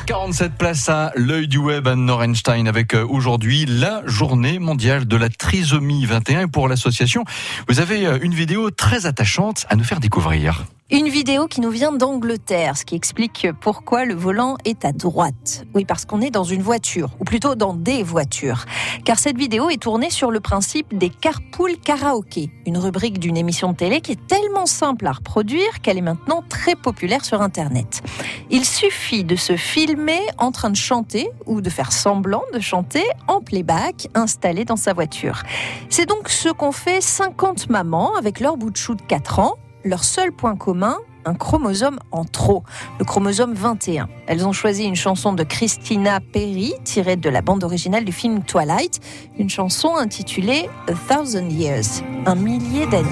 6h47, place à l'œil du web à Norenstein avec aujourd'hui la journée mondiale de la trisomie 21. Et pour l'association, vous avez une vidéo très attachante à nous faire découvrir. Une vidéo qui nous vient d'Angleterre, ce qui explique pourquoi le volant est à droite. Oui, parce qu'on est dans une voiture, ou plutôt dans des voitures. Car cette vidéo est tournée sur le principe des carpool karaoké, une rubrique d'une émission de télé qui est tellement simple à reproduire qu'elle est maintenant très populaire sur Internet. Il suffit de se filmer en train de chanter ou de faire semblant de chanter en playback installé dans sa voiture. C'est donc ce qu'ont fait 50 mamans avec leur bout de chou de 4 ans. Leur seul point commun, un chromosome en trop, le chromosome 21. Elles ont choisi une chanson de Christina Perri, tirée de la bande originale du film Twilight, une chanson intitulée A 1000 Years, 1 000 d'années.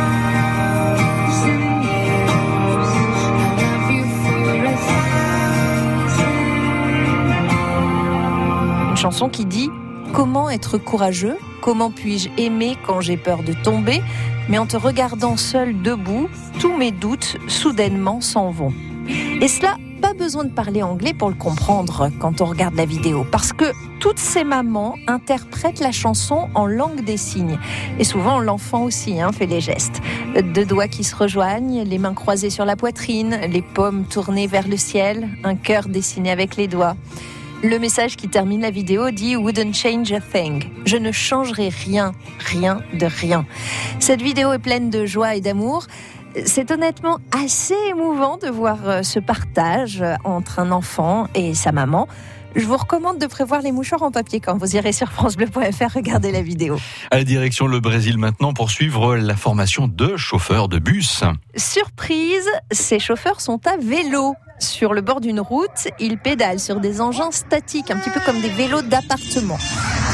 Une chanson qui dit « Comment être courageux ? Comment puis-je aimer quand j'ai peur de tomber ? Mais en te regardant seul debout, tous mes doutes soudainement s'en vont. » Et cela, pas besoin de parler anglais pour le comprendre quand on regarde la vidéo, parce que toutes ces mamans interprètent la chanson en langue des signes. Et souvent, l'enfant aussi fait les gestes. 2 doigts qui se rejoignent, les mains croisées sur la poitrine, les paumes tournées vers le ciel, un cœur dessiné avec les doigts. Le message qui termine la vidéo dit « Wouldn't change a thing ». Je ne changerai rien, rien de rien. Cette vidéo est pleine de joie et d'amour. C'est honnêtement assez émouvant de voir ce partage entre un enfant et sa maman. Je vous recommande de prévoir les mouchoirs en papier quand vous irez sur francebleu.fr regarder la vidéo. À la direction le Brésil maintenant pour suivre la formation de chauffeurs de bus. Surprise, ces chauffeurs sont à vélo. Sur le bord d'une route, ils pédalent sur des engins statiques, un petit peu comme des vélos d'appartement. Pourquoi ?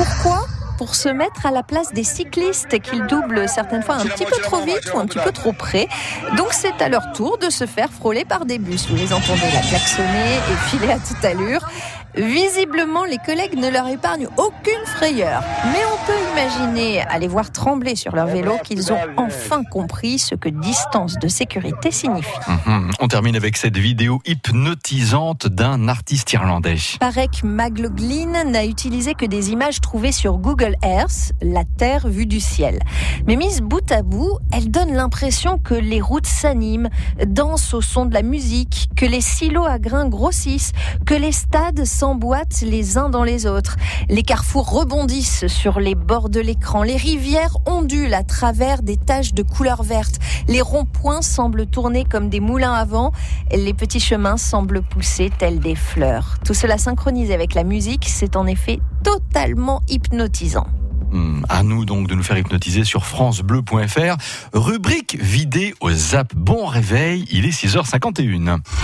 Pour se mettre à la place des cyclistes qu'ils doublent certaines fois un petit peu trop vite ou un petit peu trop près. Donc c'est à leur tour de se faire frôler par des bus. Vous les entendez là klaxonner et filer à toute allure. Visiblement, les collègues ne leur épargnent aucune frayeur. Mais on peut imaginer, à les voir trembler sur leur vélo, qu'ils ont enfin compris ce que distance de sécurité signifie. On termine avec cette vidéo hypnotisante d'un artiste irlandais. Parek McLaughlin n'a utilisé que des images trouvées sur Google Earth, la Terre vue du ciel. Mais mise bout à bout, elle donne l'impression que les routes s'animent, dansent au son de la musique, que les silos à grains grossissent, que les stades s'emboîtent les uns dans les autres. Les carrefours rebondissent sur les bords de l'écran. Les rivières ondulent à travers des taches de couleur verte. Les ronds-points semblent tourner comme des moulins à vent. Les petits chemins semblent pousser tels des fleurs. Tout cela synchronisé avec la musique, c'est en effet totalement hypnotisant. À nous donc de nous faire hypnotiser sur francebleu.fr. Rubrique vidée au zap. Bon réveil, il est 6h51.